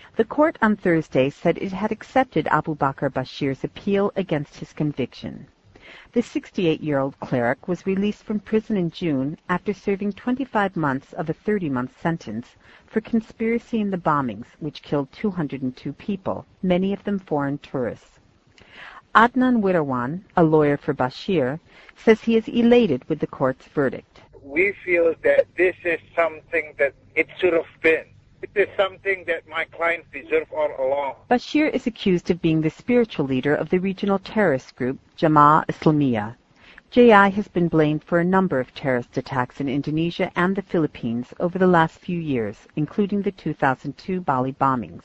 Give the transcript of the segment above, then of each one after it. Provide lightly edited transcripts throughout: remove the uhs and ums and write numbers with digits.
The court on Thursday said it had accepted Abu Bakr Bashir's appeal against his conviction. The 68-year-old cleric was released from prison in June after serving 25 months of a 30-month sentence for conspiracy in the bombings, which killed 202 people, many of them foreign tourists. Adnan Wirawan, a lawyer for Bashir, says he is elated with the court's verdict. We feel that this is something that it should have been. It is something that my clients deserve all along. Bashir is accused of being the spiritual leader of the regional terrorist group Jemaah Islamiyah. JI has been blamed for a number of terrorist attacks in Indonesia and the Philippines over the last few years, including the 2002 Bali bombings.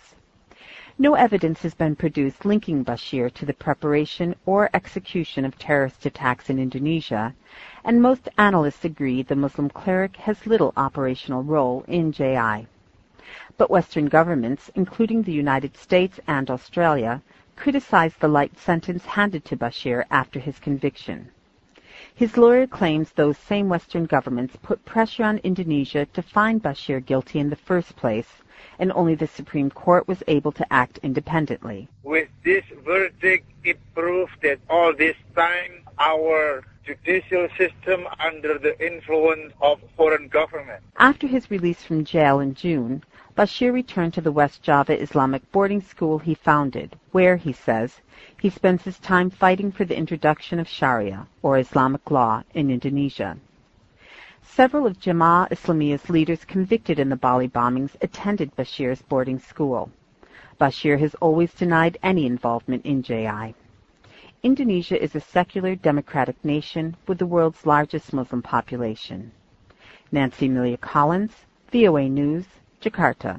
No evidence has been produced linking Bashir to the preparation or execution of terrorist attacks in Indonesia, and most analysts agree the Muslim cleric has little operational role in JI. But Western governments, including the United States and Australia, criticized the light sentence handed to Bashir after his conviction. His lawyer claims those same Western governments put pressure on Indonesia to find Bashir guilty in the first place, and only the Supreme Court was able to act independently. With this verdict, it proves that all this time our judicial system under the influence of foreign government. After his release from jail in June, Bashir returned to the West Java Islamic boarding school he founded, where, he says, he spends his time fighting for the introduction of Sharia, or Islamic law, in Indonesia. Several of Jemaah Islamiyah's leaders convicted in the Bali bombings attended Bashir's boarding school. Bashir has always denied any involvement in JI. Indonesia is a secular democratic nation with the world's largest Muslim population. Nancy Amelia Collins, VOA News, Jakarta.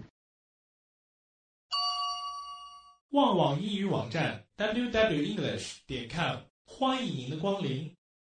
旺旺英语网站 www.english.com 欢迎您的光临。